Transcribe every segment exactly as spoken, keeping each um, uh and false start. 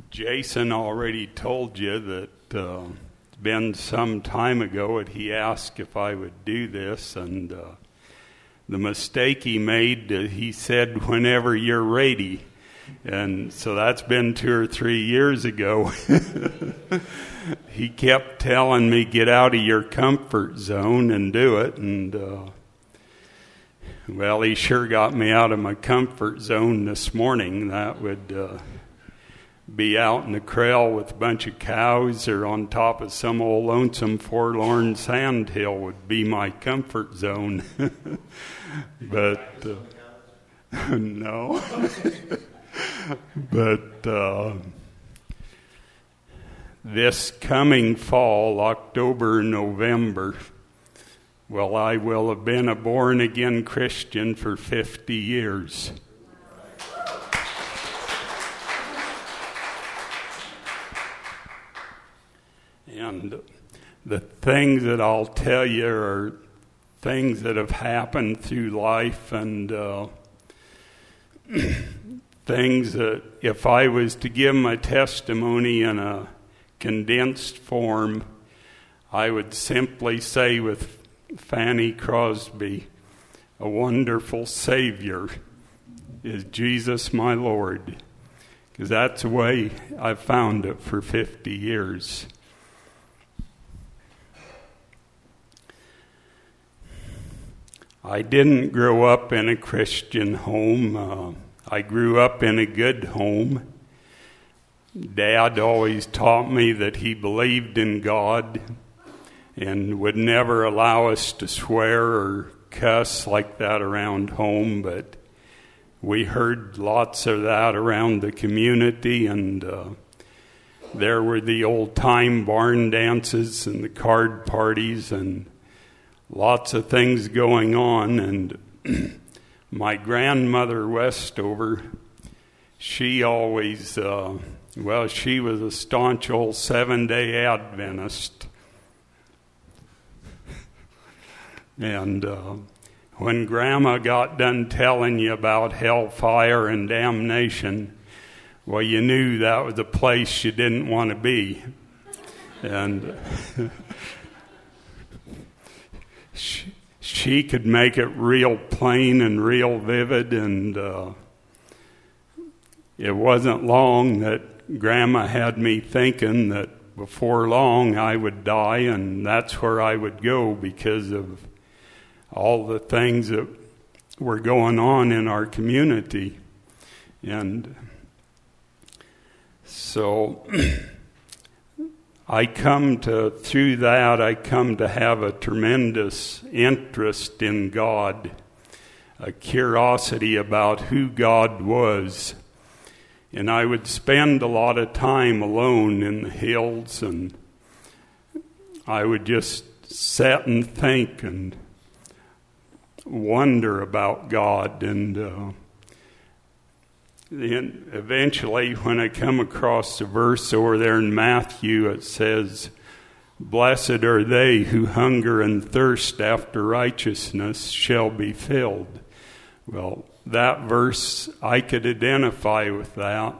Jason already told you that uh, it's been some time ago that he asked if I would do this, and uh, the mistake he made, uh, he said, whenever you're ready. And so that's been two or three years ago. He kept telling me, get out of your comfort zone and do it. And, uh, well, he sure got me out of my comfort zone this morning. That would uh, be out in the trail with a bunch of cows or on top of some old lonesome forlorn sand hill would be my comfort zone. But, uh, no. But uh, this coming fall, October, November, well, I will have been a born-again Christian for fifty years. And the things that I'll tell you are things that have happened through life, and uh, things that if I was to give my testimony in a condensed form, I would simply say with Fanny Crosby, a wonderful Savior is Jesus my Lord, because that's the way I've found it for fifty years. I didn't grow up in a Christian home. Uh, I grew up in a good home. Dad always taught me that he believed in God and would never allow us to swear or cuss like that around home, but we heard lots of that around the community, and uh, there were the old-time barn dances and the card parties and lots of things going on. And my grandmother Westover, she always, uh, well, she was a staunch old Seven-Day Adventist. And uh, when Grandma got done telling you about hellfire and damnation, well, you knew that was a place you didn't want to be. And she, she could make it real plain and real vivid, and uh, it wasn't long that Grandma had me thinking that before long I would die, and that's where I would go because of all the things that were going on in our community. And so I come to, through that, I come to have a tremendous interest in God, a curiosity about who God was. And I would spend a lot of time alone in the hills, and I would just sit and think and wonder about God. And uh, then eventually, when I come across the verse over there in Matthew, it says, "Blessed are they who hunger and thirst after righteousness shall be filled." Well, that verse, I could identify with that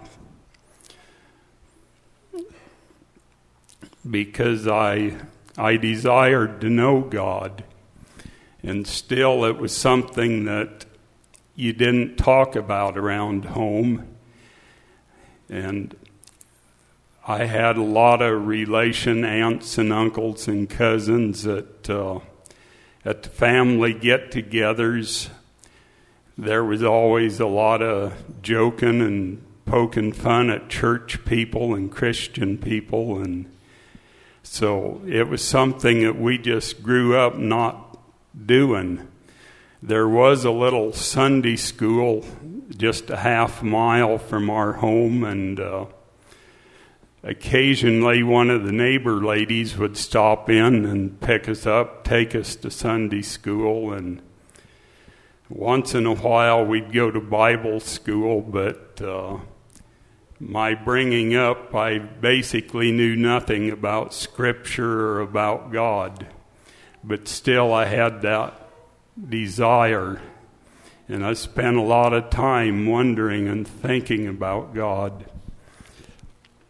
because I I desired to know God. And still, it was something that you didn't talk about around home. And I had a lot of relation aunts and uncles and cousins that uh, at the family get-togethers, there was always a lot of joking and poking fun at church people and Christian people. And so it was something that we just grew up not doing. There was a little Sunday school just a half mile from our home, and uh, occasionally one of the neighbor ladies would stop in and pick us up, take us to Sunday school, and once in a while we'd go to Bible school. But uh, my bringing up, I basically knew nothing about Scripture or about God. But still, I had that desire, and I spent a lot of time wondering and thinking about God.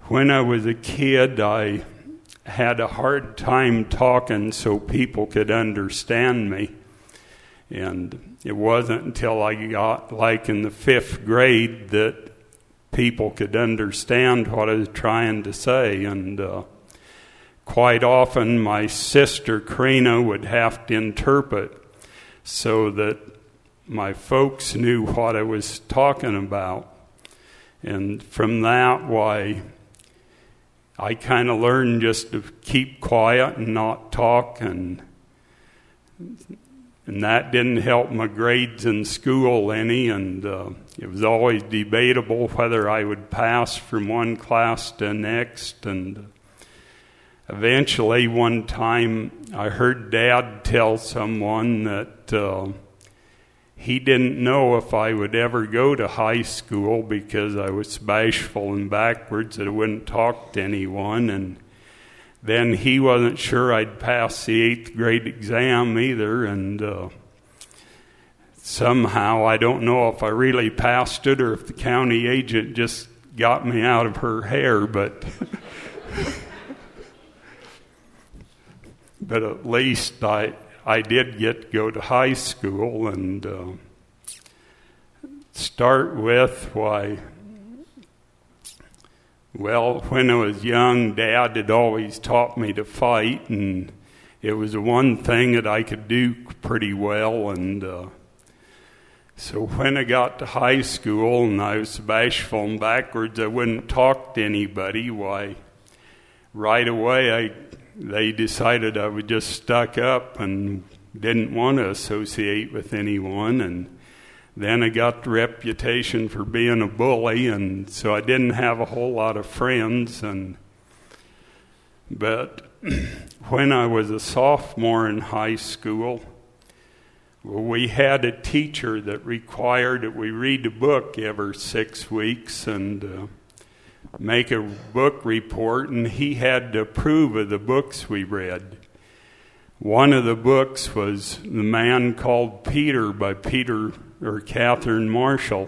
when I was a kid, I had a hard time talking so people could understand me. And it wasn't until I got like in the fifth grade that people could understand what I was trying to say. And uh, quite often my sister Karina would have to interpret so that my folks knew what I was talking about. And from that, why, I kind of learned just to keep quiet and not talk, and and that didn't help my grades in school any, and uh, it was always debatable whether I would pass from one class to the next. And eventually one time I heard Dad tell someone that uh, he didn't know if I would ever go to high school because I was bashful and backwards, that I wouldn't talk to anyone. And then he wasn't sure I'd pass the eighth grade exam either. And uh, somehow, I don't know if I really passed it or if the county agent just got me out of her hair, but but at least I I did get to go to high school. And uh, start with, why, well, when I was young, Dad had always taught me to fight, and it was the one thing that I could do pretty well. And uh, so when I got to high school and I was bashful and backwards, I wouldn't talk to anybody. Why, right away, I they decided I was just stuck up and didn't want to associate with anyone. And then I got the reputation for being a bully, and so I didn't have a whole lot of friends. And but when I was a sophomore in high school, well, we had a teacher that required that we read a book every six weeks and uh, make a book report, and he had to approve of the books we read. One of the books was The Man Called Peter by Peter or Catherine Marshall.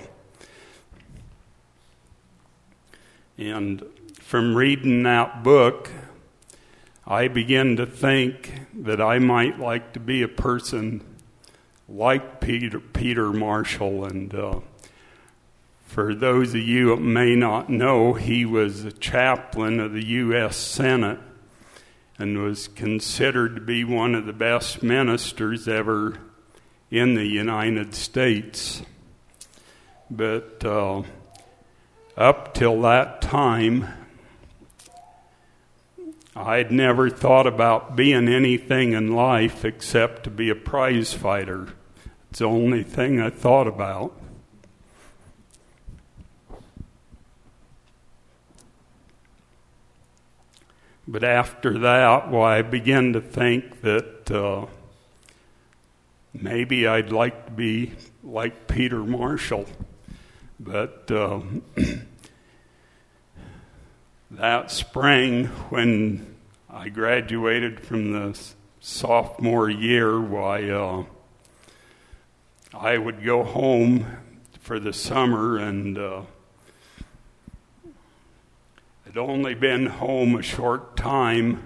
And from reading that book, I began to think that I might like to be a person like Peter, Peter Marshall. And uh, for those of you that may not know, he was a chaplain of the U S Senate and was considered to be one of the best ministers ever in the United States. But uh, up till that time, I'd never thought about being anything in life except to be a prize fighter. It's the only thing I thought about. But after that, well, I began to think that uh, maybe I'd like to be like Peter Marshall. But uh, that spring, when I graduated from the sophomore year, why uh, I would go home for the summer, and uh, I'd only been home a short time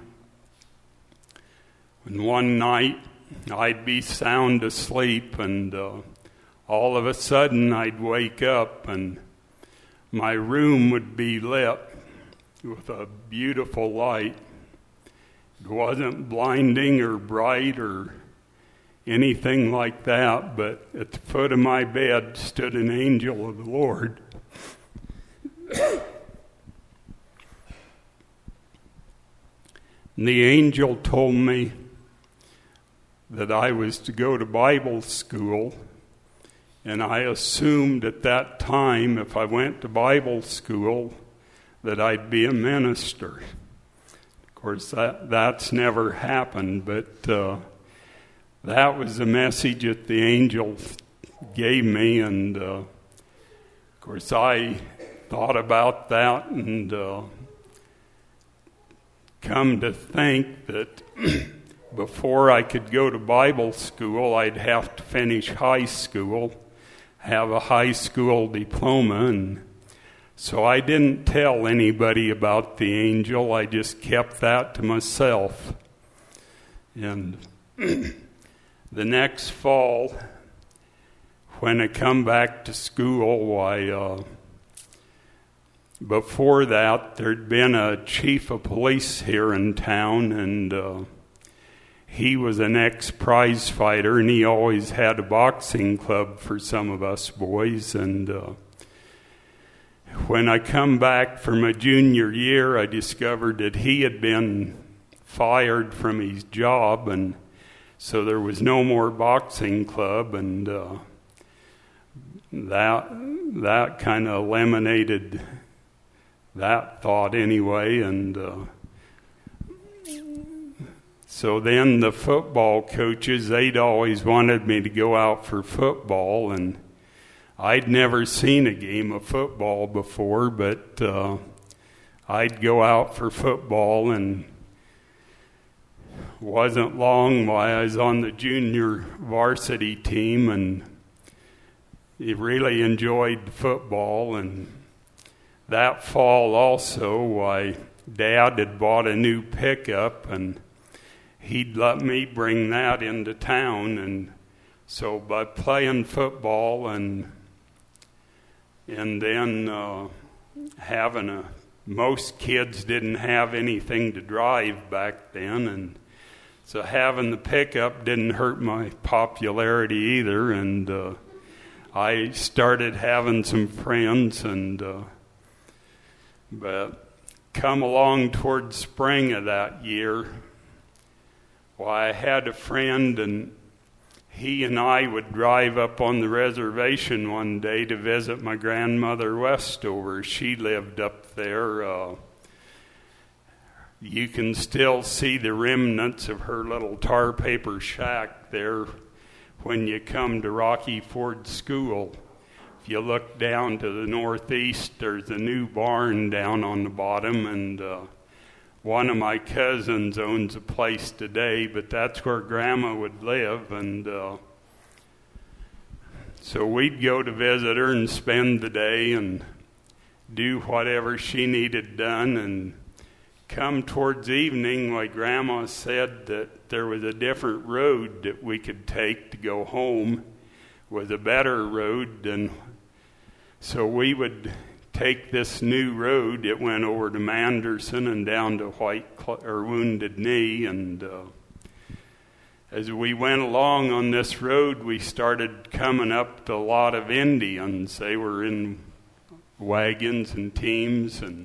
when one night I'd be sound asleep, and uh, all of a sudden I'd wake up and my room would be lit with a beautiful light. It wasn't blinding or bright or anything like that, but at the foot of my bed stood an angel of the Lord. And the angel told me that I was to go to Bible school, and I assumed at that time if I went to Bible school that I'd be a minister. Of course, that that's never happened, but uh, that was the message that the angel gave me, and uh, of course I thought about that and uh, come to think that before I could go to Bible school, I'd have to finish high school, have a high school diploma, and So I didn't tell anybody about the angel. I just kept that to myself. And the next fall, when I come back to school, I, uh, before that, there'd been a chief of police here in town, and uh, he was an ex-prize fighter, and he always had a boxing club for some of us boys. And uh, when I come back for my junior year, I discovered that he had been fired from his job, and so there was no more boxing club, and uh, that that kind of eliminated that thought anyway. And uh, so then the football coaches, they'd always wanted me to go out for football, and I'd never seen a game of football before, but uh, I'd go out for football, and wasn't long while I was on the junior varsity team, and he really enjoyed football. And that fall also, why Dad had bought a new pickup, and he'd let me bring that into town. And so by playing football and and then uh, having a, most kids didn't have anything to drive back then, and so having the pickup didn't hurt my popularity either. And uh, I started having some friends, and uh, but come along towards spring of that year, why I had a friend, and he and I would drive up on the reservation one day to visit my grandmother Westover. She lived up there. Uh, you can still see the remnants of her little tar paper shack there when you come to Rocky Ford School. If you look down to the northeast, there's a new barn down on the bottom, and uh, one of my cousins owns a place today, but that's where Grandma would live. And uh, so we'd go to visit her and spend the day and do whatever she needed done. And come towards evening, my Grandma said that there was a different road that we could take to go home, was a better road. And so we would take this new road. It went over to Manderson and down to White Cl- or Wounded Knee. And uh, as we went along on this road, we started coming up to a lot of Indians. They were in wagons and teams and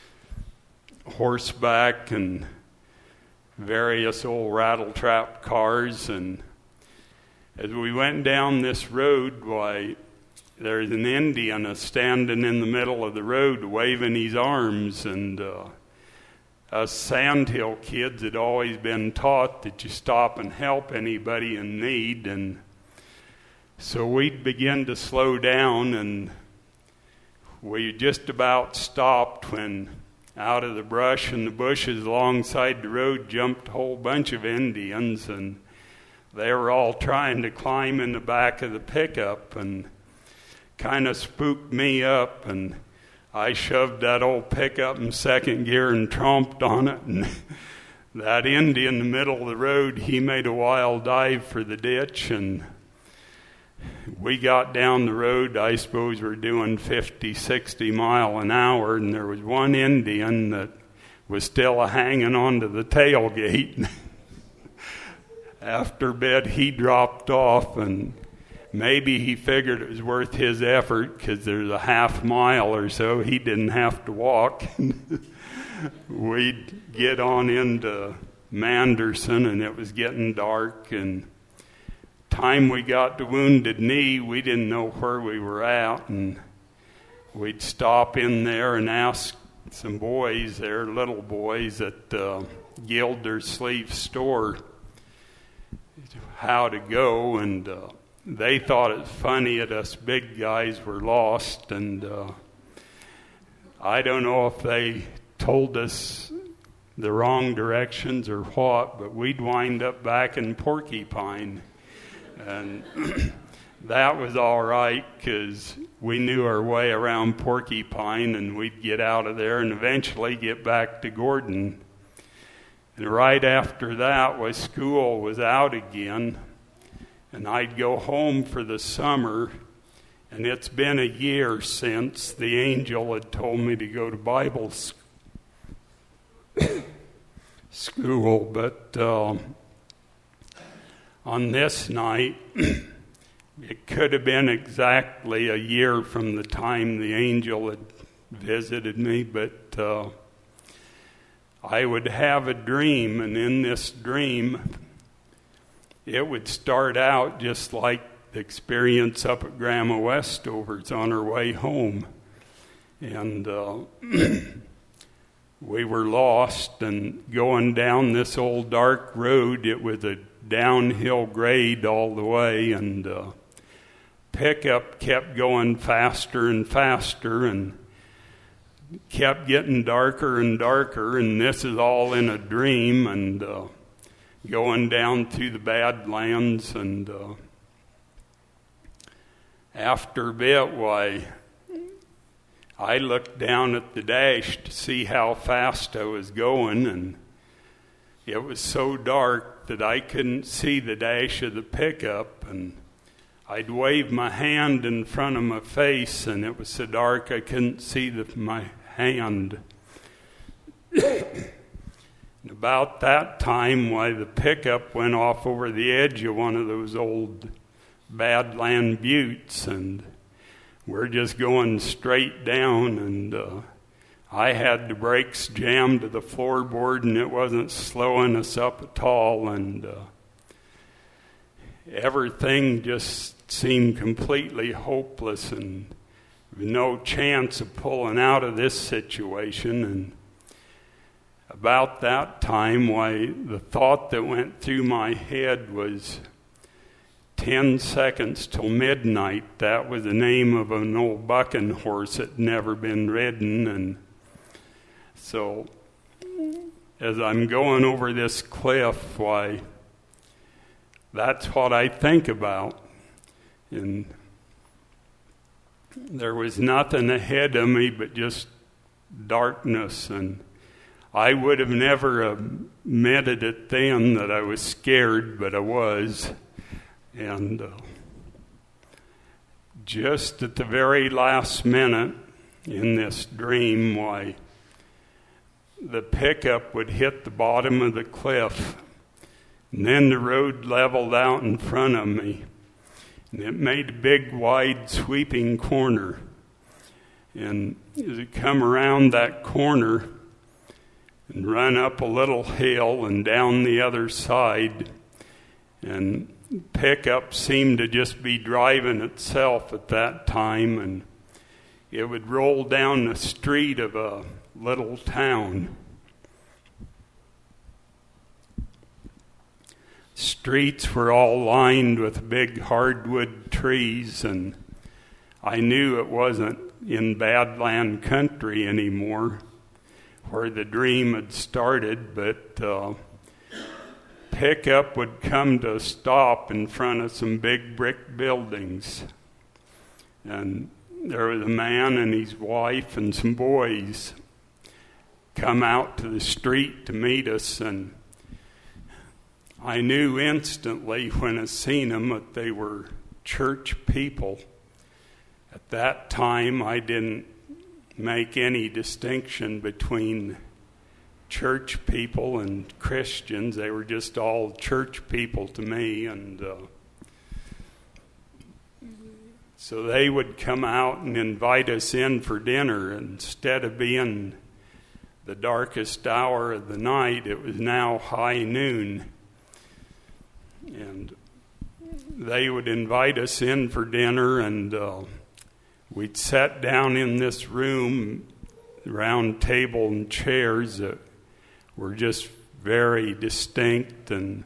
horseback and various old rattle-trap cars. And as we went down this road, why, there's an Indian a standing in the middle of the road waving his arms. And uh, us Sandhill kids had always been taught that you stop and help anybody in need. And so we'd begin to slow down, and we just about stopped when out of the brush and the bushes alongside the road jumped a whole bunch of Indians, and they were all trying to climb in the back of the pickup, and kind of spooked me up. And I shoved that old pickup in second gear and tromped on it, and that Indian in the middle of the road, he made a wild dive for the ditch, and we got down the road. I suppose we're doing fifty, sixty mile an hour, and there was one Indian that was still hanging onto the tailgate. After a bit, he dropped off, and maybe he figured it was worth his effort because there's a half mile or so he didn't have to walk. We'd get on into Manderson, and it was getting dark, and time we got to Wounded Knee, we didn't know where we were at, and we'd stop in there and ask some boys there, little boys at uh, Gildersleeve store, how to go. And uh, they thought it funny that us big guys were lost, and uh, I don't know if they told us the wrong directions or what, but we'd wind up back in Porcupine. And that was all right because we knew our way around Porcupine, and we'd get out of there and eventually get back to Gordon. And right after that, was school was out again, and I'd go home for the summer. And it's been a year since the angel had told me to go to Bible school, but uh, on this night, it could have been exactly a year from the time the angel had visited me, but uh, I would have a dream, and in this dream, it would start out just like the experience up at Grandma Westover's on her way home. And uh, we were lost and going down this old dark road. It was a downhill grade all the way, and uh, pickup kept going faster and faster and kept getting darker and darker, and this is all in a dream, and uh, going down through the Badlands. And uh, after a bit, why, I looked down at the dash to see how fast I was going, and it was so dark that I couldn't see the dash of the pickup, and I'd wave my hand in front of my face, and it was so dark I couldn't see the, my hand. And about that time, why, the pickup went off over the edge of one of those old Badland buttes, and we're just going straight down, and uh, I had the brakes jammed to the floorboard, and it wasn't slowing us up at all, and uh, everything just seemed completely hopeless and no chance of pulling out of this situation. And about that time, why, the thought that went through my head was ten seconds till midnight. That was the name of an old bucking horse that had never been ridden. And so as I'm going over this cliff, why, that's what I think about. And there was nothing ahead of me but just darkness, and I would have never admitted it then that I was scared, but I was. And uh, just at the very last minute in this dream, why, the pickup would hit the bottom of the cliff, and then the road leveled out in front of me, and it made a big, wide, sweeping corner. And as it come around that corner and run up a little hill and down the other side, and pickup seemed to just be driving itself at that time, and it would roll down the street of a little town. Streets were all lined with big hardwood trees, and I knew it wasn't in Badland country anymore where the dream had started, but uh, pickup would come to a stop in front of some big brick buildings, and there was a man and his wife and some boys come out to the street to meet us, and I knew instantly when I seen them that they were church people. At that time, I didn't make any distinction between church people and Christians. They were just all church people to me, and uh, so they would come out and invite us in for dinner. Instead of being the darkest hour of the night, it was now high noon. And they would invite us in for dinner, and uh, we'd sat down in this room, round table and chairs that were just very distinct. And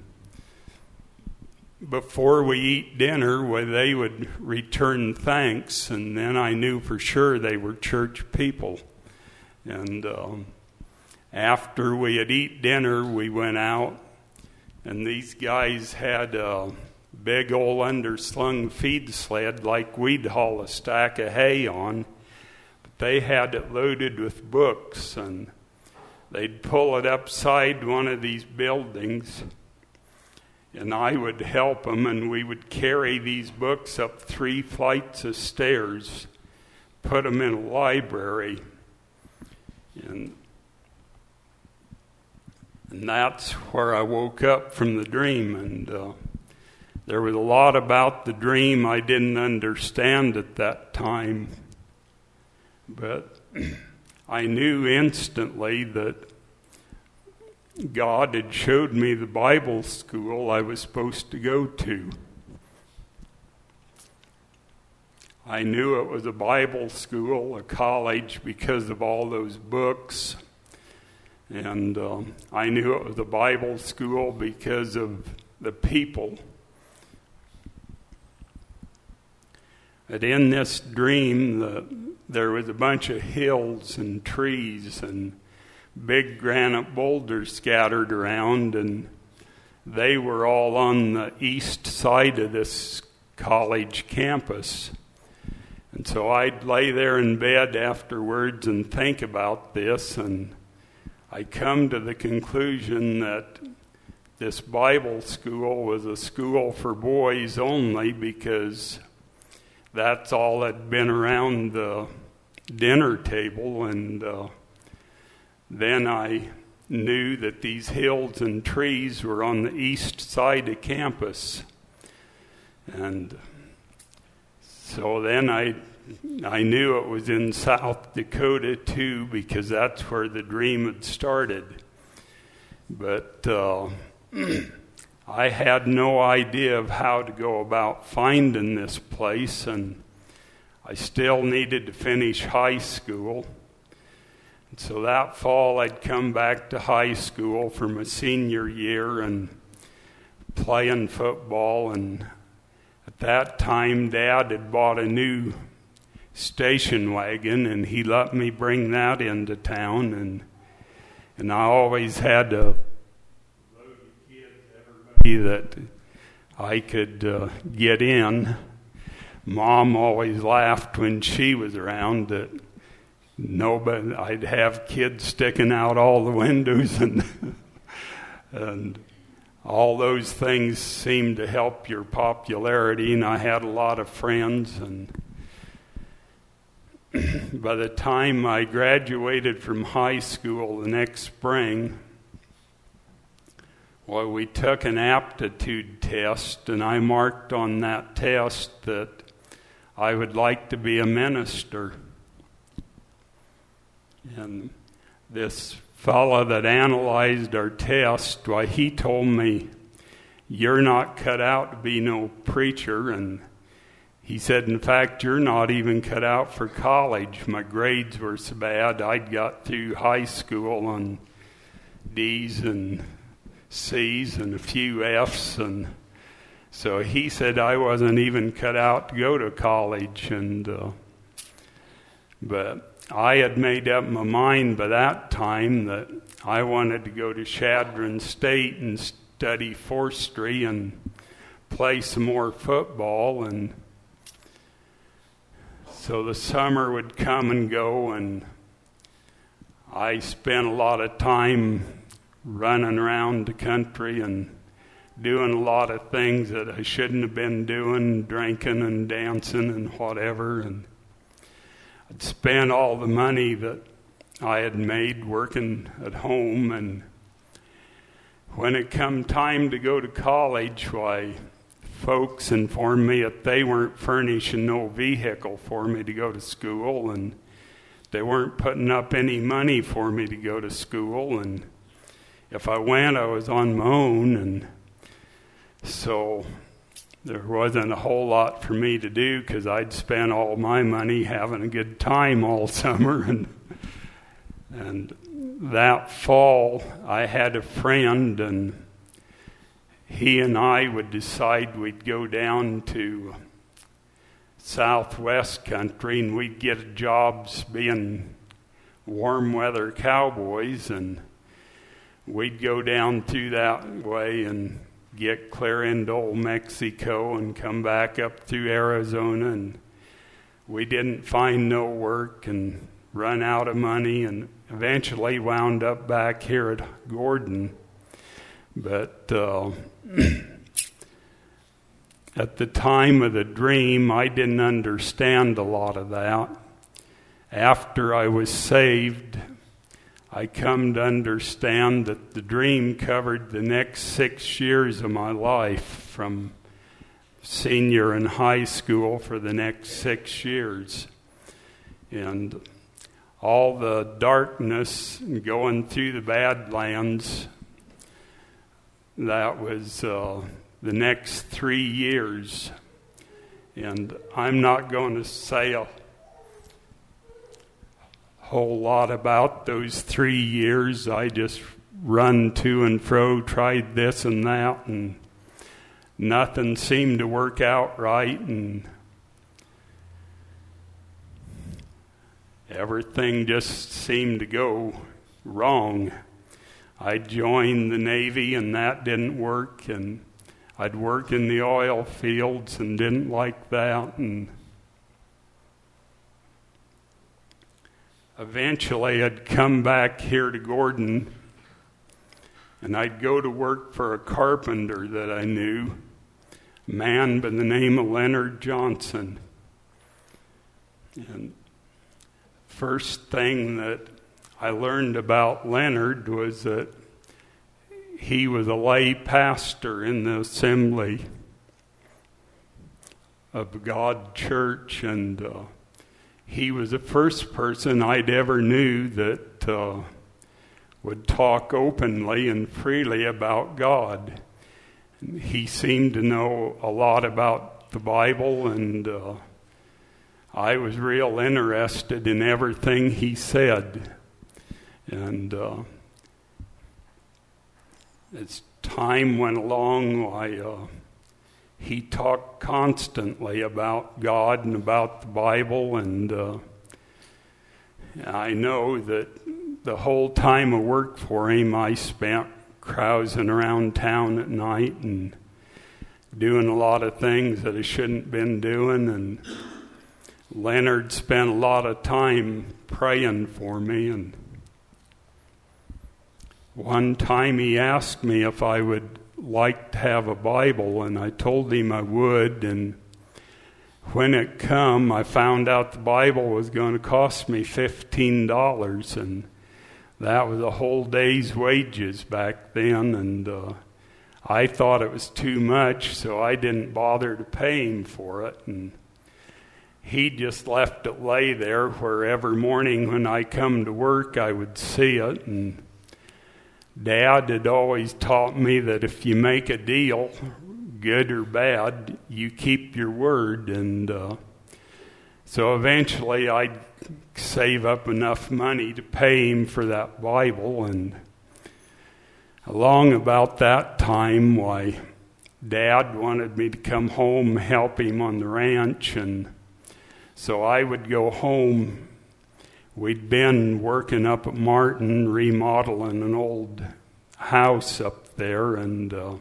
before we eat dinner, well, they would return thanks, and then I knew for sure they were church people. And um, after we had eaten dinner, we went out. And these guys had a big old underslung feed sled like we'd haul a stack of hay on. But they had it loaded with books, and they'd pull it upside one of these buildings, and I would help them, and we would carry these books up three flights of stairs, put them in a library, and and that's where I woke up from the dream. And uh, there was a lot about the dream I didn't understand at that time, but I knew instantly that God had showed me the Bible school I was supposed to go to. I knew it was a Bible school, a college, because of all those books. And um, I knew it was a Bible school because of the people. But in this dream, the, there was a bunch of hills and trees and big granite boulders scattered around, and they were all on the east side of this college campus. And so I'd lay there in bed afterwards and think about this, and I come to the conclusion that this Bible school was a school for boys only, because that's all that had been around the dinner table. And uh, then I knew that these hills and trees were on the east side of campus. And so then I I knew it was in South Dakota too, because that's where the dream had started. But uh, I had no idea of how to go about finding this place, and I still needed to finish high school. And so that fall I'd come back to high school for my senior year and playing football. And at that time, Dad had bought a new station wagon, and he let me bring that into town, and and I always had to load the kids, everybody that I could uh, get in. Mom always laughed when she was around that nobody, I'd have kids sticking out all the windows, and and all those things seemed to help your popularity, and I had a lot of friends. And by the time I graduated from high school the next spring, well, we took an aptitude test, and I marked on that test that I would like to be a minister. And this fella that analyzed our test, why, he told me, "You're not cut out to be no preacher." And he said, "In fact, you're not even cut out for college." My grades were so bad, I'd got through high school on D's and C's and a few F's. And so he said I wasn't even cut out to go to college. And uh, but I had made up my mind by that time that I wanted to go to Chadron State and study forestry and play some more football. And so the summer would come and go, and I spent a lot of time running around the country and doing a lot of things that I shouldn't have been doing, drinking and dancing and whatever. And I'd spent all the money that I had made working at home. And when it come time to go to college, why, folks informed me that they weren't furnishing no vehicle for me to go to school, and they weren't putting up any money for me to go to school. And if I went, I was on my own. And so there wasn't a whole lot for me to do, because I'd spent all my money having a good time all summer. And and that fall, I had a friend, and he and I would decide we'd go down to Southwest country, and we'd get jobs being warm weather cowboys, and we'd go down through that way and get clear into old Mexico and come back up through Arizona, and we didn't find no work and run out of money, and eventually wound up back here at Gordon. But uh, at the time of the dream, I didn't understand a lot of that. After I was saved, I come to understand that the dream covered the next six years of my life, from senior in high school for the next six years. And all the darkness and going through the Badlands, that was uh, the next three years. And I'm not going to say a whole lot about those three years. I just run to and fro, tried this and that, and nothing seemed to work out right, and everything just seemed to go wrong. I joined the Navy, and that didn't work, and I'd work in the oil fields and didn't like that, and eventually I'd come back here to Gordon, and I'd go to work for a carpenter that I knew, a man by the name of Leonard Johnson. And first thing that I learned about Leonard was that he was a lay pastor in the Assembly of God Church, and uh, he was the first person I'd ever knew that uh, would talk openly and freely about God. And he seemed to know a lot about the Bible, and uh, I was real interested in everything he said. And uh, as time went along, I, uh, he talked constantly about God and about the Bible, and uh, I know that the whole time I worked for him, I spent carousing around town at night and doing a lot of things that I shouldn't have been doing, and Leonard spent a lot of time praying for me. And one time he asked me if I would like to have a Bible, and I told him I would, and when it come, I found out the Bible was going to cost me fifteen dollars, and that was a whole day's wages back then, and uh, I thought it was too much, so I didn't bother to pay him for it, and he just left it lay there where every morning when I come to work I would see it. And Dad had always taught me that if you make a deal, good or bad, you keep your word. And uh, so eventually I'd save up enough money to pay him for that Bible. And along about that time, why, Dad wanted me to come home and help him on the ranch, and so I would go home. We'd been working up at Martin, remodeling an old house up there, and uh,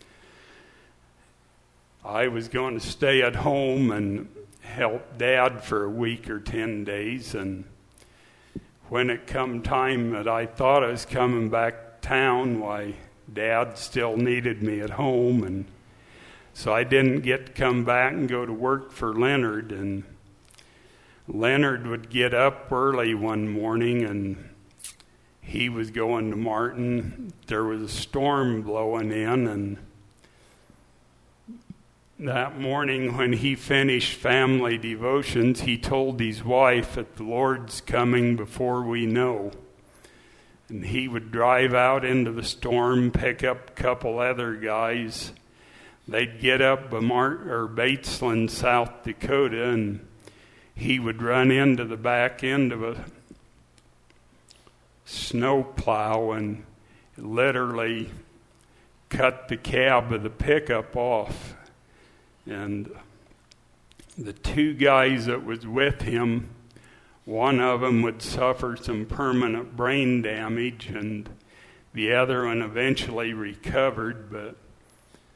I was going to stay at home and help Dad for a week or ten days. And when it come time that I thought I was coming back to town, why, Dad still needed me at home, and so I didn't get to come back and go to work for Leonard. And Leonard would get up early one morning, and he was going to Martin. There was a storm blowing in, and that morning when he finished family devotions, he told his wife that the Lord's coming before we know. And he would drive out into the storm, pick up a couple other guys. They'd get up by Mart- or Batesland, South Dakota, and he would run into the back end of a snow plow and literally cut the cab of the pickup off. And the two guys that was with him, one of them would suffer some permanent brain damage, and the other one eventually recovered. But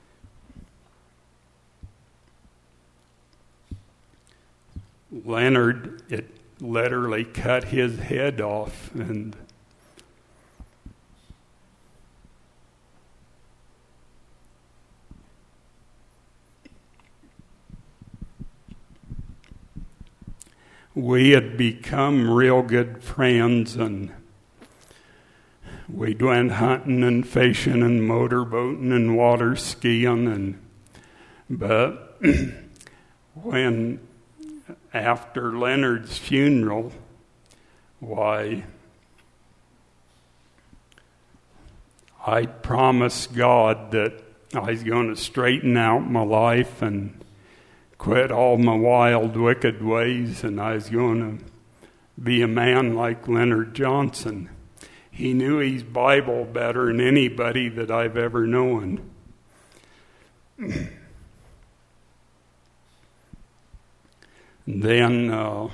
Leonard, it literally cut his head off, and we had become real good friends, and we went hunting and fishing and motorboating and water skiing, and but when after Leonard's funeral, why, I promised God that I was going to straighten out my life and quit all my wild, wicked ways, and I was going to be a man like Leonard Johnson. He knew his Bible better than anybody that I've ever known. Then uh,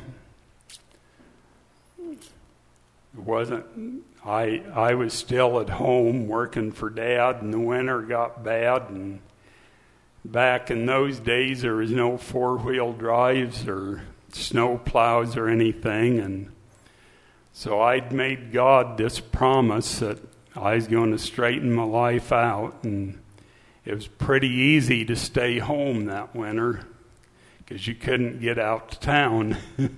it wasn't. I I was still at home working for Dad, and the winter got bad. And back in those days, there was no four-wheel drives or snow plows or anything, and so I'd made God this promise that I was going to straighten my life out, and it was pretty easy to stay home that winter because you couldn't get out to town.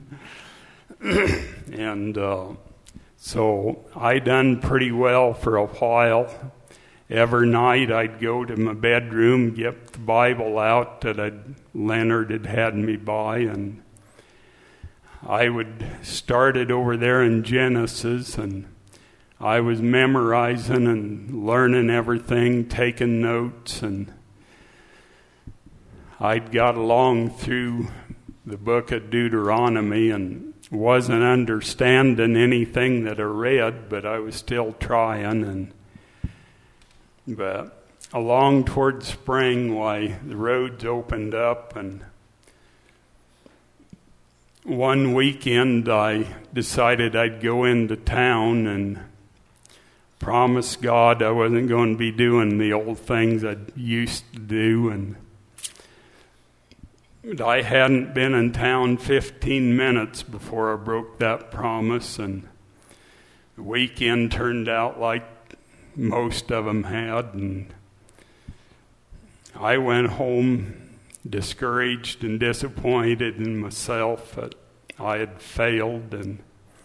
and uh, so I done pretty well for a while. Every night I'd go to my bedroom, get the Bible out that I'd, Leonard had had me buy, and I would start it over there in Genesis, and I was memorizing and learning everything, taking notes, and I'd got along through the book of Deuteronomy and wasn't understanding anything that I read, but I was still trying. And but along toward spring, why, the roads opened up, and one weekend I decided I'd go into town and promised God I wasn't going to be doing the old things I used to do. And I hadn't been in town fifteen minutes before I broke that promise, and the weekend turned out like most of them had, and I went home discouraged and disappointed in myself that I had failed. And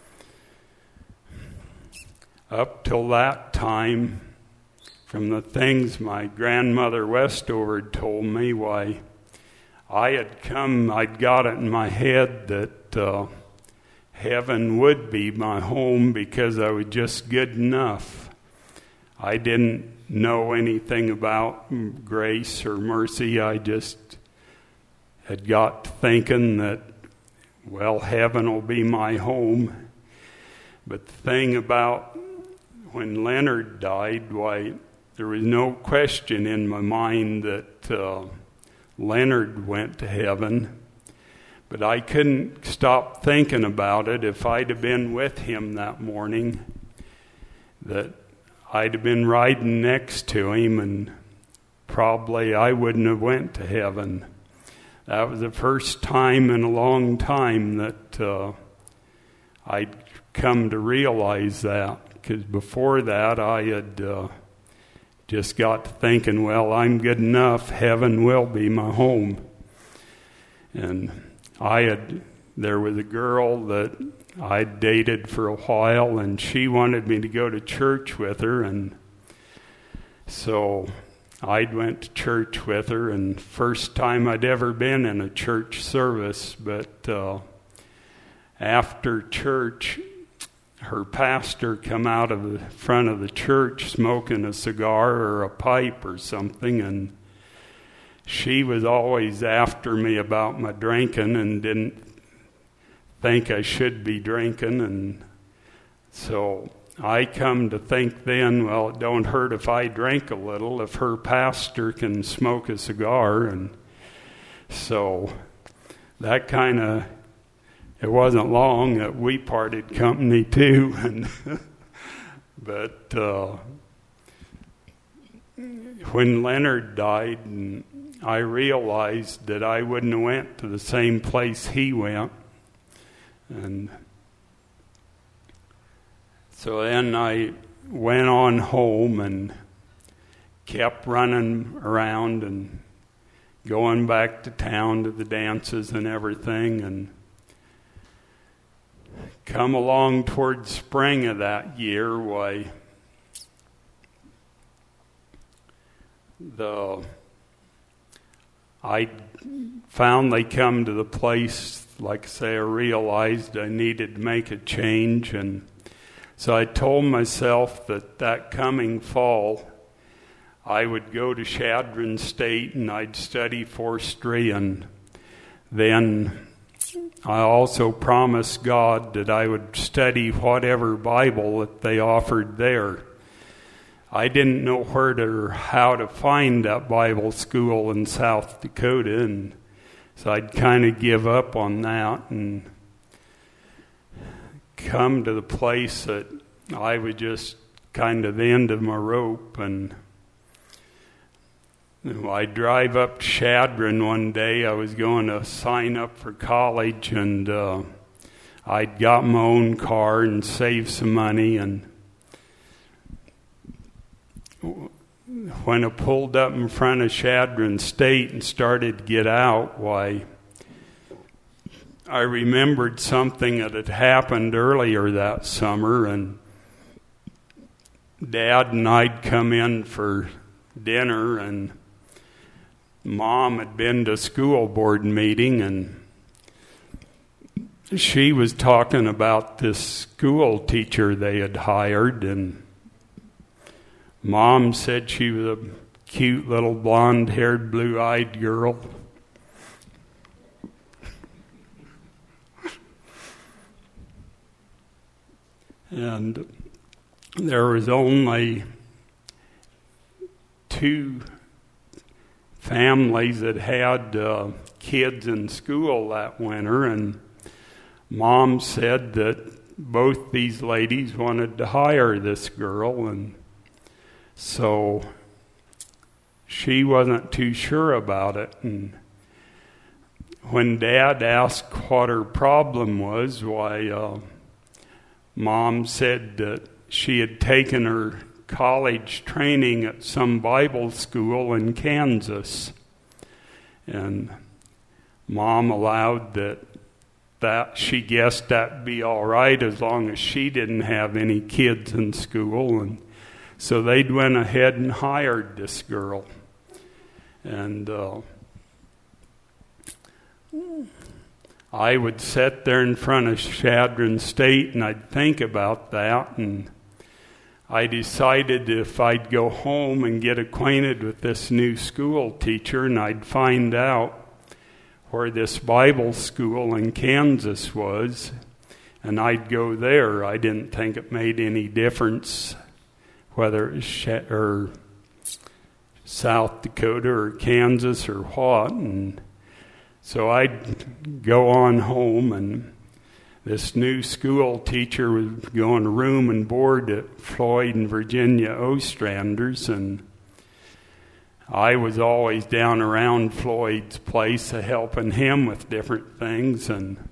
up till that time, from the things my grandmother Westover had told me, why, I had come, I'd got it in my head that uh, heaven would be my home because I was just good enough. I didn't know anything about grace or mercy. I just had got to thinking that, well, heaven will be my home. But the thing about when Leonard died, why, there was no question in my mind that uh, Leonard went to heaven. But I couldn't stop thinking about it. If I'd have been with him that morning, that I'd have been riding next to him, and probably I wouldn't have went to heaven. That was the first time in a long time that uh, I'd come to realize that. Because before that, I had uh, just got to thinking, well, I'm good enough. Heaven will be my home. And I had, there was a girl that I'd dated for a while, and she wanted me to go to church with her, and so I went to church with her, and first time I'd ever been in a church service. But uh, after church, her pastor come out of the front of the church smoking a cigar or a pipe or something, and she was always after me about my drinking and didn't think I should be drinking. And so I come to think then, well, it don't hurt if I drink a little if her pastor can smoke a cigar. And so that kind of, it wasn't long that we parted company too. And but uh, when Leonard died, and I realized that I wouldn't have went to the same place he went, And so then I went on home and kept running around and going back to town to the dances and everything. And come along towards spring of that year, why the I finally come to the place, like I say, I realized I needed to make a change. And so I told myself that that coming fall, I would go to Chadron State and I'd study forestry. And then I also promised God that I would study whatever Bible that they offered there. I didn't know where to or how to find that Bible school in South Dakota, and so I'd kind of give up on that and come to the place that I was just kind of the end of my rope. And I drive up to Chadron one day. I was going to sign up for college, and uh, I'd got my own car and saved some money. And when I pulled up in front of Chadron State and started to get out, why, I remembered something that had happened earlier that summer, and Dad and I'd come in for dinner, and Mom had been to school board meeting, and she was talking about this school teacher they had hired, and Mom said she was a cute little blonde-haired, blue-eyed girl. And there was only two families that had uh, kids in school that winter, and Mom said that both these ladies wanted to hire this girl, and so she wasn't too sure about it. And when Dad asked what her problem was, why, uh, Mom said that she had taken her college training at some Bible school in Kansas. And Mom allowed that that she guessed that'd be all right as long as she didn't have any kids in school. And so they'd went ahead and hired this girl. And uh, I would sit there in front of Chadron State and I'd think about that, and I decided if I'd go home and get acquainted with this new school teacher, and I'd find out where this Bible school in Kansas was, and I'd go there. I didn't think it made any difference whether it was or South Dakota or Kansas or what. And so I'd go on home, and this new school teacher was going to room and board at Floyd and Virginia Ostrander's, and I was always down around Floyd's place helping him with different things, and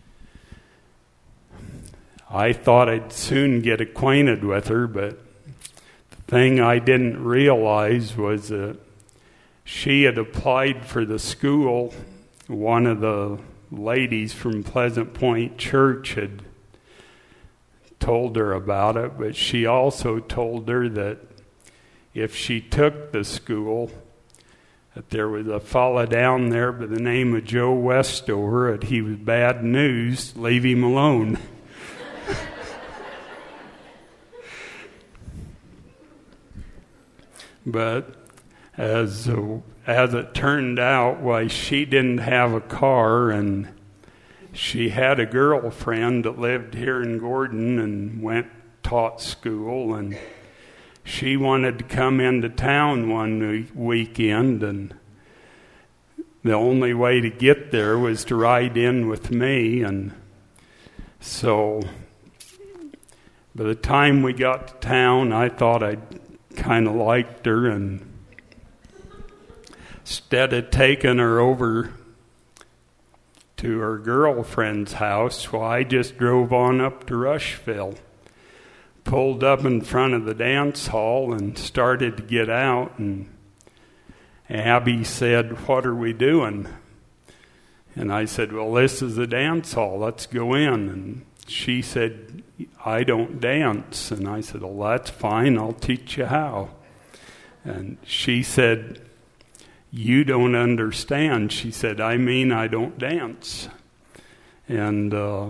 I thought I'd soon get acquainted with her, but the thing I didn't realize was that she had applied for the school. One of the ladies from Pleasant Point Church had told her about it, but she also told her that if she took the school, that there was a fella down there by the name of Joe Westover, that he was bad news, leave him alone. But as uh, as it turned out, why, she didn't have a car, and she had a girlfriend that lived here in Gordon and went taught school, and she wanted to come into town one weekend, and the only way to get there was to ride in with me. And so by the time we got to town, I thought I'd kind of liked her, and instead of taking her over to her girlfriend's house. Well, I just drove on up to Rushville, pulled up in front of the dance hall and started to get out, and Abby said, "What are we doing?" And I said, "Well, this is the dance hall. Let's go in." And she said, "I don't dance." And I said, "Well, that's fine. I'll teach you how." And she said, "You don't understand." She said, "I mean, I don't dance." And uh,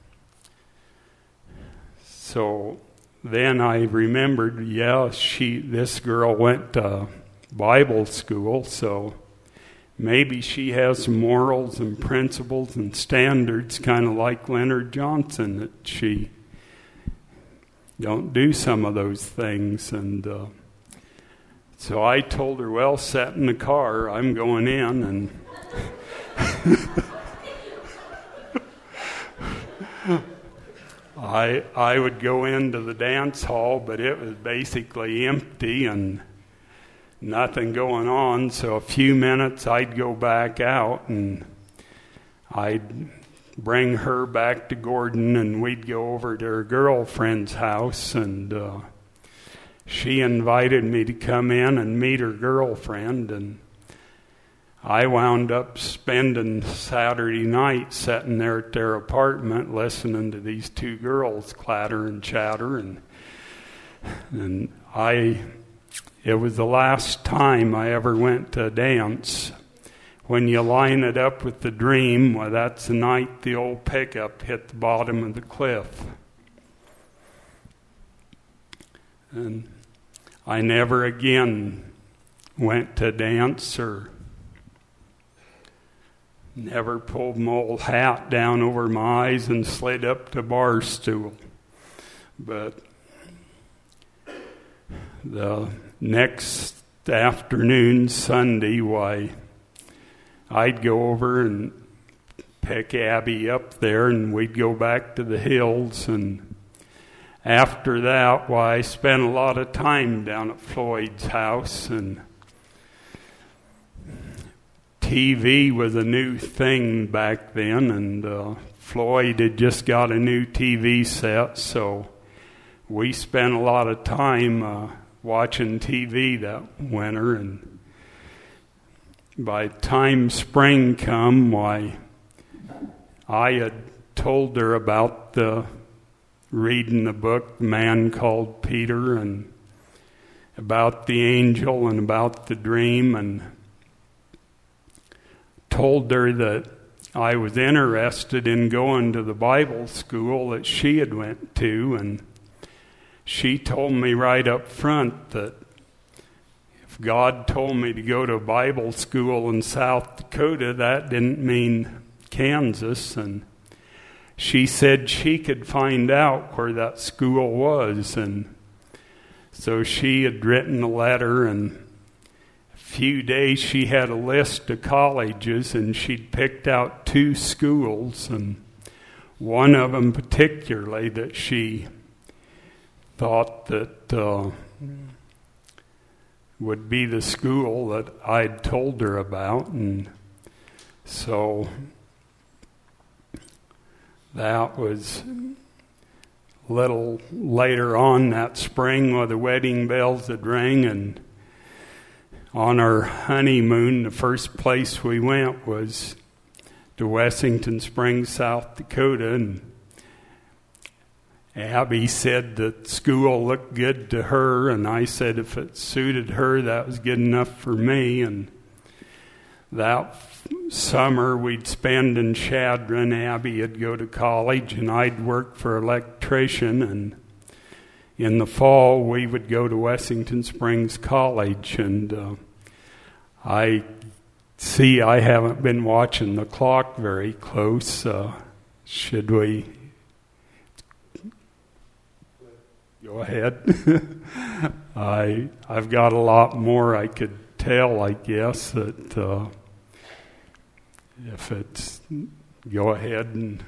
so then I remembered, yeah, she, this girl went to Bible school, so maybe she has some morals and principles and standards, kind of like Leonard Johnson, that she don't do some of those things. And uh, so I told her, "Well, sit in the car. I'm going in." And I I would go into the dance hall, but it was basically empty and nothing going on. So a few minutes, I'd go back out, and I'd bring her back to Gordon, and we'd go over to her girlfriend's house, and uh, she invited me to come in and meet her girlfriend, and I wound up spending Saturday night sitting there at their apartment listening to these two girls clatter and chatter, and and I, it was the last time I ever went to a dance. When you line it up with the dream, well, that's the night the old pickup hit the bottom of the cliff. And I never again went to dance, or never pulled my old hat down over my eyes and slid up to bar stool. But the next afternoon, Sunday, why, I'd go over and pick Abby up there, and we'd go back to the hills. And after that, why, I spent a lot of time down at Floyd's house, and T V was a new thing back then, and uh, Floyd had just got a new T V set, so we spent a lot of time uh, watching T V that winter. And by the time spring come, why, I had told her about the reading the book, The Man Called Peter, and about the angel and about the dream, and told her that I was interested in going to the Bible school that she had went to, and she told me right up front that if God told me to go to a Bible school in South Dakota, that didn't mean Kansas. And she said she could find out where that school was. And so she had written a letter, and a few days she had a list of colleges, and she'd picked out two schools, and one of them particularly that she thought that uh, would be the school that I'd told her about. And so that was a little later on that spring, where the wedding bells had rang, and on our honeymoon, the first place we went was to Wessington Springs, South Dakota, and Abby said that school looked good to her, and I said if it suited her, that was good enough for me. And that summer we'd spend in Chadron. Abby would go to college, and I'd work for electrician, and in the fall we would go to Wessington Springs College. And uh, I see I haven't been watching the clock very close. Uh, should we go ahead? I, I've got a lot more I could tell, I guess, that uh, if it's, go ahead. And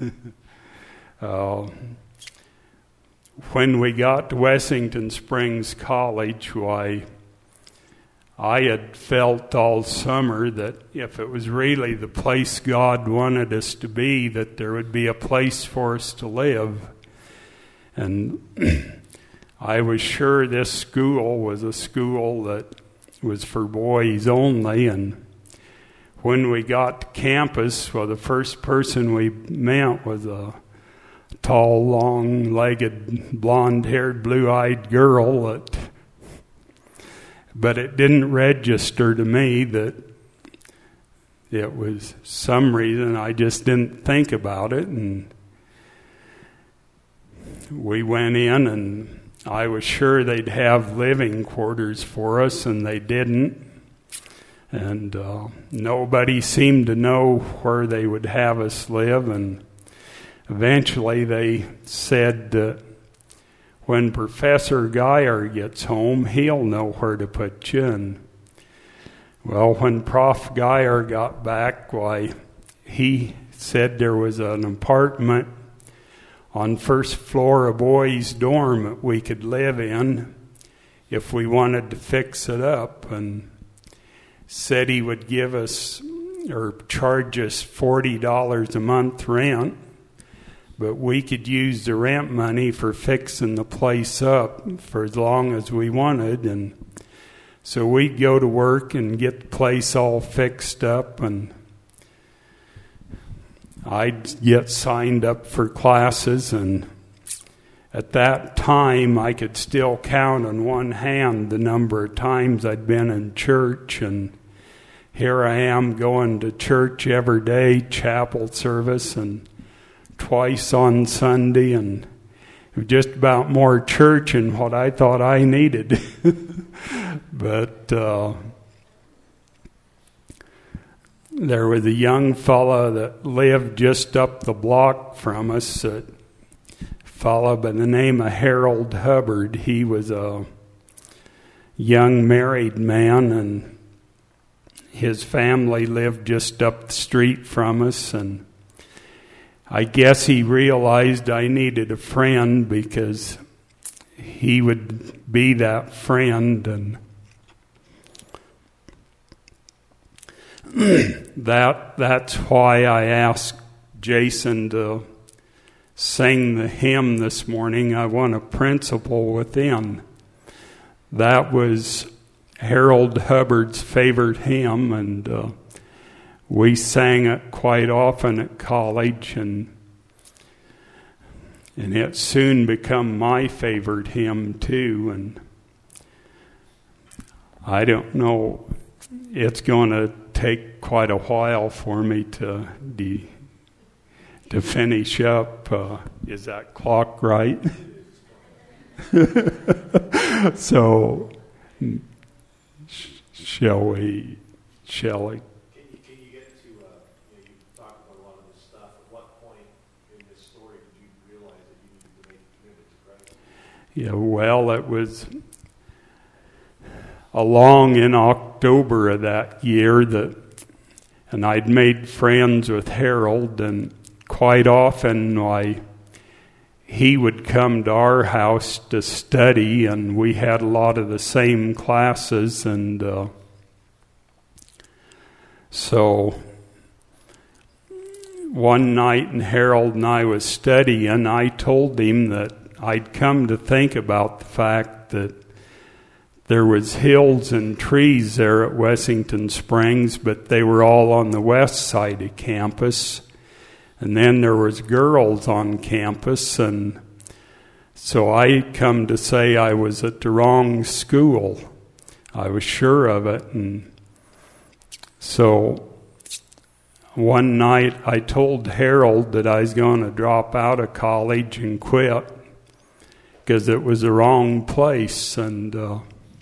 uh, when we got to Wessington Springs College, why, I had felt all summer that if it was really the place God wanted us to be, that there would be a place for us to live. And I was sure this school was a school that was for boys only. And when we got to campus, well, the first person we met was a tall, long-legged, blonde-haired, blue-eyed girl that... But it didn't register to me that it was some reason. I just didn't think about it. And we went in, and I was sure they'd have living quarters for us, and they didn't. And uh, nobody seemed to know where they would have us live. And eventually they said that when Professor Geyer gets home, he'll know where to put you. And, well, when Prof Geyer got back, why, he said there was an apartment on first floor of boys' dorm that we could live in if we wanted to fix it up, and said he would give us or charge us forty dollars a month rent. But we could use the rent money for fixing the place up for as long as we wanted. And so we'd go to work and get the place all fixed up. And I'd get signed up for classes. And at that time, I could still count on one hand the number of times I'd been in church. And here I am going to church every day, chapel service, and twice on Sunday, and just about more church than what I thought I needed. But uh, there was a young fella that lived just up the block from us, a fella by the name of Harold Hubbard. He was a young married man, and his family lived just up the street from us, and I guess he realized I needed a friend because he would be that friend. And that that's why I asked Jason to sing the hymn this morning, I Want a Principle Within. That was Harold Hubbard's favorite hymn, and uh, we sang it quite often at college, and and it soon become my favorite hymn too. And I don't know, it's going to take quite a while for me to de, to finish up. Uh, is that clock right? So, shall we? Shall we? Yeah, well, it was along in October of that year that, and I'd made friends with Harold, and quite often I, he would come to our house to study, and we had a lot of the same classes, and uh, so one night, and Harold and I was studying, I told him that I'd come to think about the fact that there was hills and trees there at Wessington Springs, but they were all on the west side of campus. And then there was girls on campus, and so I come to say I was at the wrong school. I was sure of it. And so one night I told Harold that I was going to drop out of college and quit, because it was the wrong place. And uh,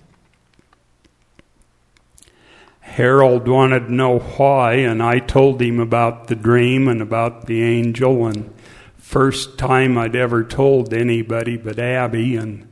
Harold wanted to know why, and I told him about the dream and about the angel, and first time I'd ever told anybody but Abby. And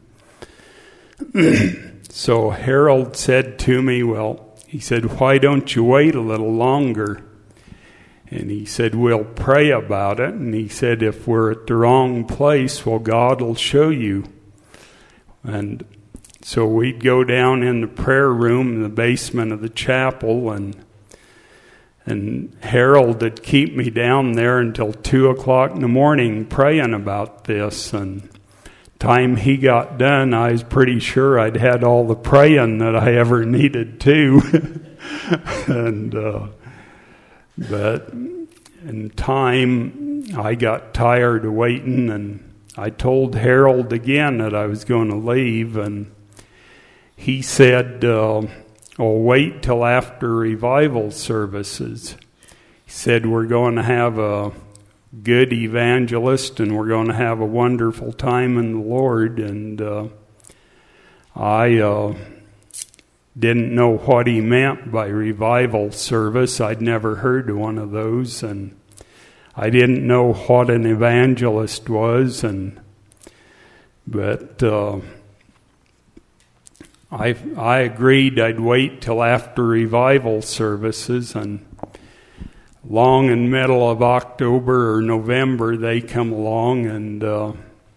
so Harold said to me, well, he said, why don't you wait a little longer? And he said, we'll pray about it. And he said, if we're at the wrong place, well, God will show you. And so we'd go down in the prayer room in the basement of the chapel, and and Harold would keep me down there until two o'clock in the morning praying about this. And time he got done, I was pretty sure I'd had all the praying that I ever needed to. and uh, but in time, I got tired of waiting, and I told Harold again that I was going to leave, and he said, uh, "Oh, wait till after revival services." He said, "We're going to have a good evangelist, and we're going to have a wonderful time in the Lord." And uh, I uh, didn't know what he meant by revival service. I'd never heard of one of those, and I didn't know what an evangelist was. And but uh, I I agreed I'd wait till after revival services, and long in middle of October or November, they come along, and uh,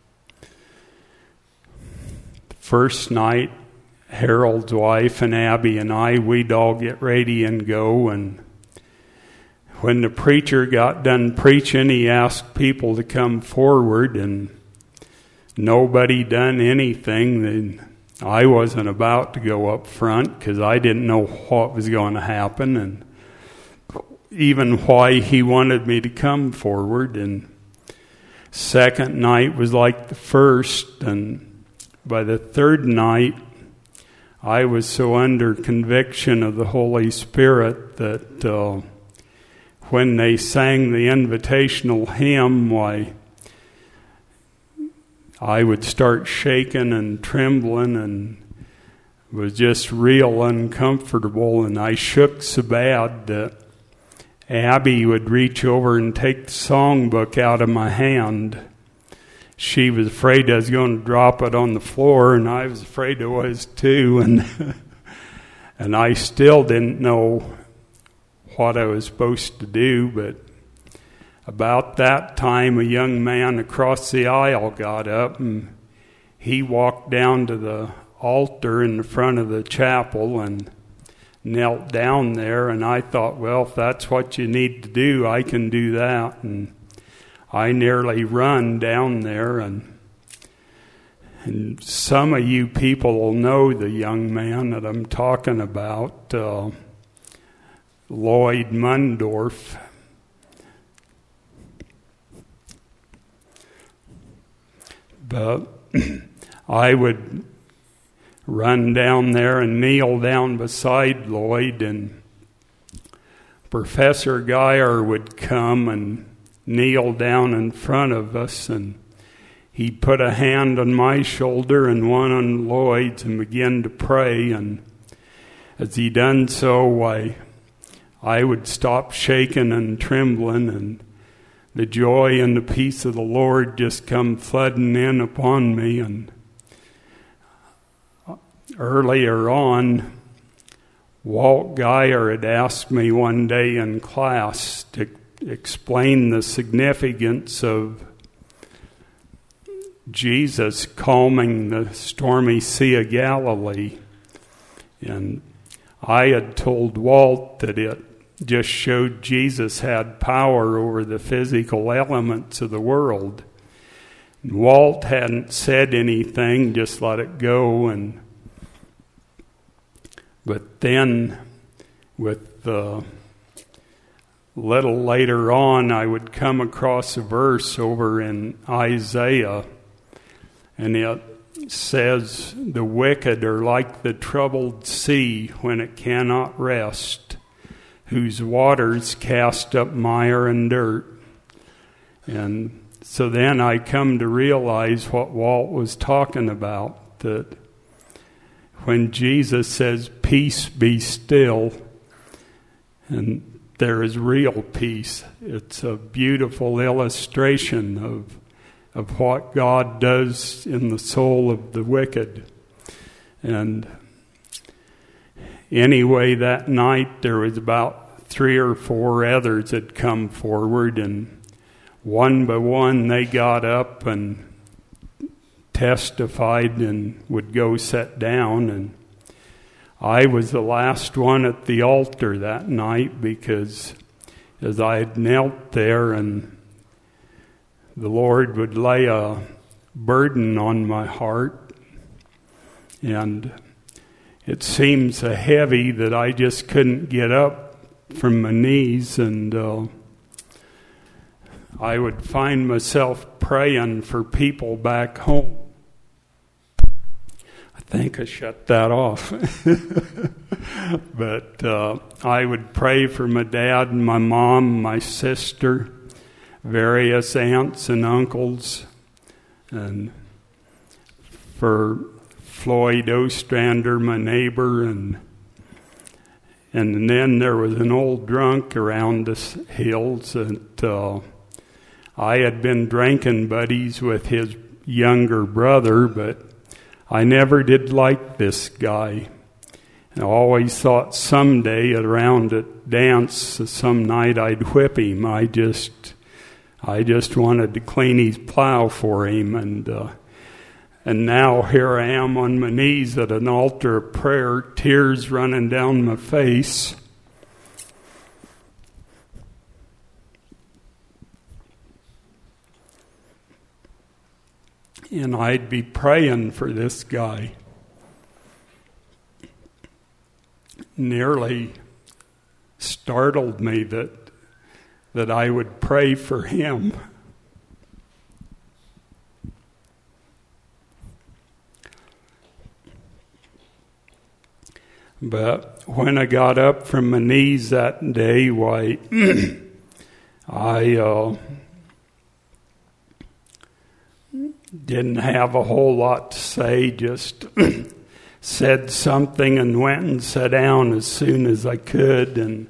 first night, Harold's wife and Abby and I, we'd all get ready and go, and when the preacher got done preaching, he asked people to come forward, and nobody done anything. Then I wasn't about to go up front because I didn't know what was going to happen, and even why he wanted me to come forward. And second night was like the first, and by the third night, I was so under conviction of the Holy Spirit that uh, when they sang the invitational hymn, why, I would start shaking and trembling and was just real uncomfortable, and I shook so bad that Abby would reach over and take the songbook out of my hand. She was afraid I was going to drop it on the floor, and I was afraid I was too. And and I still didn't know what I was supposed to do. But about that time, a young man across the aisle got up, and he walked down to the altar in the front of the chapel and knelt down there, and I thought, well, if that's what you need to do, I can do that. And I nearly run down there, and and some of you people will know the young man that I'm talking about, uh, Lloyd Mundorf. But I would run down there and kneel down beside Lloyd, and Professor Geyer would come and kneel down in front of us, and he put a hand on my shoulder and one on Lloyd's and began to pray. And as he done so, I, I would stop shaking and trembling, and the joy and the peace of the Lord just come flooding in upon me. And earlier on, Walt Geyer had asked me one day in class to explain the significance of Jesus calming the stormy Sea of Galilee. And I had told Walt that it just showed Jesus had power over the physical elements of the world. And Walt hadn't said anything, just let it go. And but then, with the little later on, I would come across a verse over in Isaiah, and it says, "The wicked are like the troubled sea when it cannot rest, whose waters cast up mire and dirt." And so then I come to realize what Walt was talking about, that when Jesus says, "Peace, be still," and there is real peace. It's a beautiful illustration of of what God does in the soul of the wicked. And anyway, that night there was about three or four others that come forward, and one by one they got up and testified and would go sit down, and I was the last one at the altar that night because as I had knelt there and the Lord would lay a burden on my heart, and it seemed so heavy that I just couldn't get up from my knees, and uh, I would find myself praying for people back home. I think I shut that off. But uh, I would pray for my dad and my mom, my sister, various aunts and uncles, and for Floyd Ostrander, my neighbor, and and then there was an old drunk around the hills that uh, I had been drinking buddies with his younger brother, but I never did like this guy. I always thought someday around a dance, some night I'd whip him. I just, I just wanted to clean his plow for him, and uh, and now here I am on my knees at an altar of prayer, tears running down my face. And I'd be praying for this guy. Nearly startled me that that I would pray for him. But when I got up from my knees that day, why, I uh, didn't have a whole lot to say, just said something and went and sat down as soon as I could. And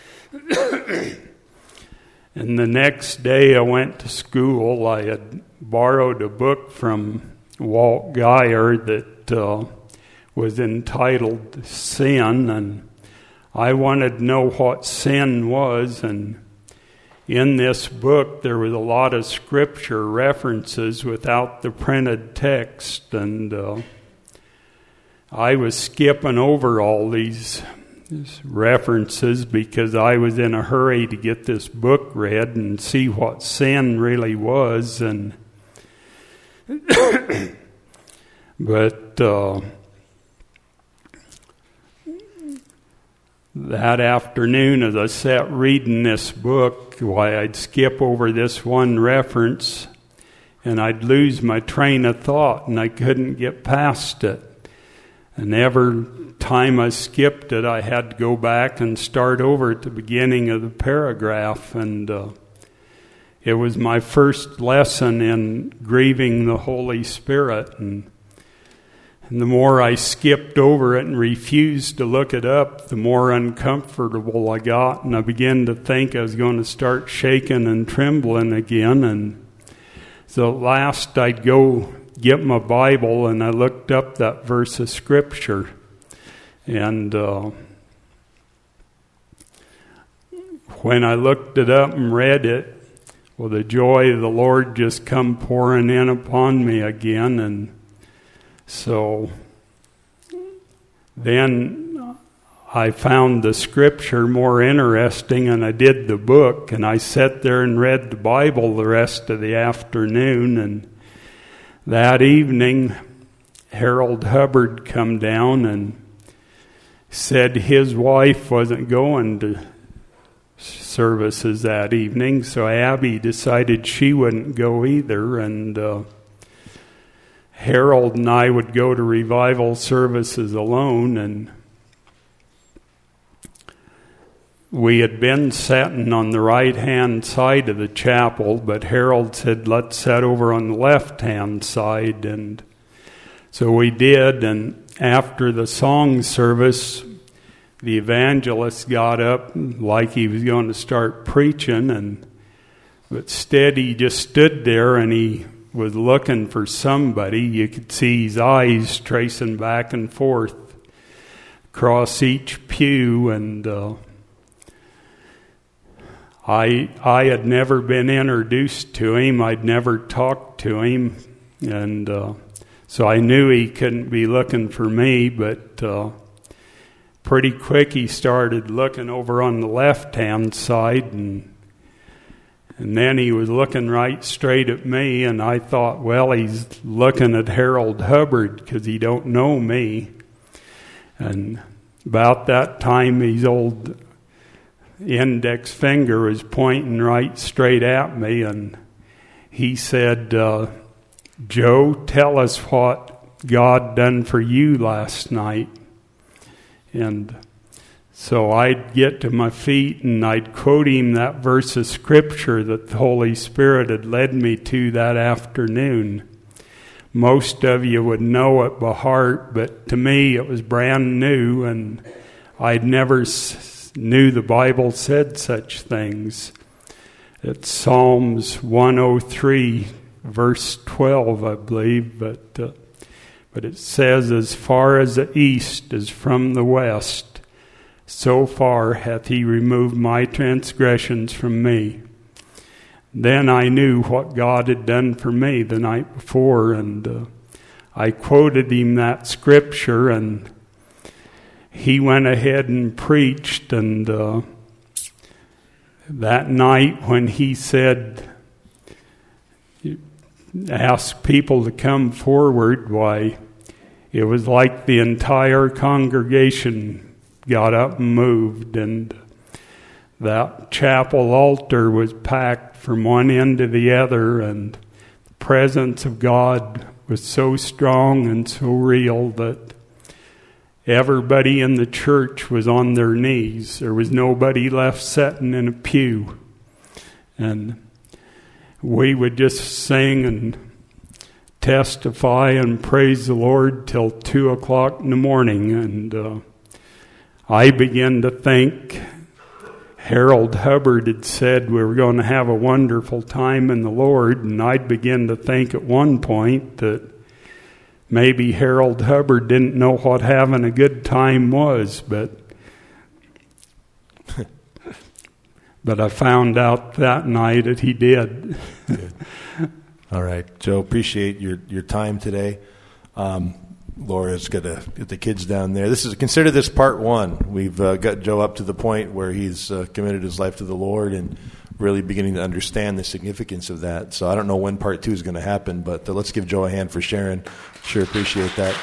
and the next day I went to school. I had borrowed a book from Walt Geyer that uh, was entitled Sin, and I wanted to know what sin was. And in this book there was a lot of scripture references without the printed text, and uh, I was skipping over all these references because I was in a hurry to get this book read and see what sin really was. And but uh, that afternoon, as I sat reading this book, why, I'd skip over this one reference and I'd lose my train of thought and I couldn't get past it. And every time I skipped it, I had to go back and start over at the beginning of the paragraph. And uh, it was my first lesson in grieving the Holy Spirit. And, and the more I skipped over it and refused to look it up, the more uncomfortable I got. And I began to think I was going to start shaking and trembling again. And so at last I'd go get my Bible, and I looked up that verse of Scripture. And uh, when I looked it up and read it, well, the joy of the Lord just come pouring in upon me again. And so then I found the Scripture more interesting, and I did the book, and I sat there and read the Bible the rest of the afternoon. And that evening, Harold Hubbard come down and said his wife wasn't going to services that evening, so Abby decided she wouldn't go either, and uh, Harold and I would go to revival services alone. And we had been sitting on the right-hand side of the chapel, but Harold said, let's sit over on the left-hand side. And so we did, and after the song service, the evangelist got up like he was going to start preaching, and but instead he just stood there and he was looking for somebody. You could see his eyes tracing back and forth across each pew, and uh, I I had never been introduced to him. I'd never talked to him, and uh, So I knew he couldn't be looking for me, but uh, pretty quick he started looking over on the left-hand side, and and then he was looking right straight at me, and I thought, well, he's looking at Harold Hubbard because he don't know me. And about that time, his old index finger was pointing right straight at me, and he said, uh, Joe, tell us what God done for you last night. And so I'd get to my feet and I'd quote him that verse of Scripture that the Holy Spirit had led me to that afternoon. Most of you would know it by heart, but to me it was brand new, and I'd never s- knew the Bible said such things. It's Psalms one oh three, verse twelve, I believe, but uh, but it says, as far as the east is from the west, so far hath he removed my transgressions from me. Then I knew what God had done for me the night before, and uh, I quoted him that scripture, and he went ahead and preached. And uh, that night when he said, ask people to come forward, why, it was like the entire congregation got up and moved, and that chapel altar was packed from one end to the other, and the presence of God was so strong and so real that everybody in the church was on their knees. There was nobody left sitting in a pew. And we would just sing and testify and praise the Lord till two o'clock in the morning. And uh, I began to think Harold Hubbard had said we were going to have a wonderful time in the Lord, and I'd begin to think at one point that maybe Harold Hubbard didn't know what having a good time was, but but I found out that night that he did. Good. All right, Joe, appreciate your, your time today. Um, Laura's got to get the kids down there. This is consider this part one. We've uh, got Joe up to the point where he's uh, committed his life to the Lord and really beginning to understand the significance of that. So I don't know when part two is going to happen, but uh, let's give Joe a hand for sharing. Sure appreciate that.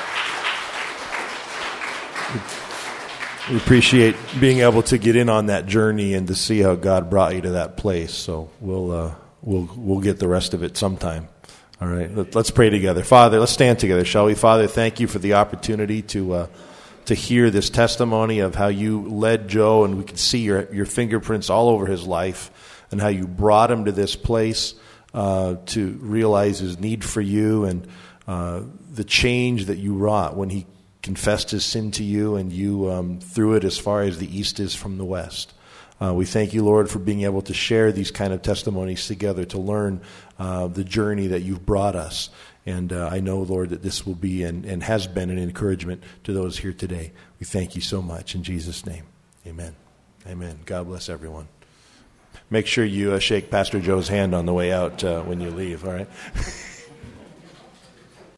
We appreciate being able to get in on that journey and to see how God brought you to that place. So we'll uh, we'll we'll get the rest of it sometime. All right, let's pray together. Father, let's stand together, shall we? Father, thank you for the opportunity to uh, to hear this testimony of how you led Joe, and we can see your your fingerprints all over his life, and how you brought him to this place uh, to realize his need for you, and uh, the change that you wrought when he confessed his sin to you, and you um, threw it as far as the east is from the west. Uh, we thank you, Lord, for being able to share these kind of testimonies together, to learn uh, the journey that you've brought us. And uh, I know, Lord, that this will be and, and has been an encouragement to those here today. We thank you so much. In Jesus' name, amen. Amen. God bless everyone. Make sure you uh, shake Pastor Joe's hand on the way out uh, when you leave, all right?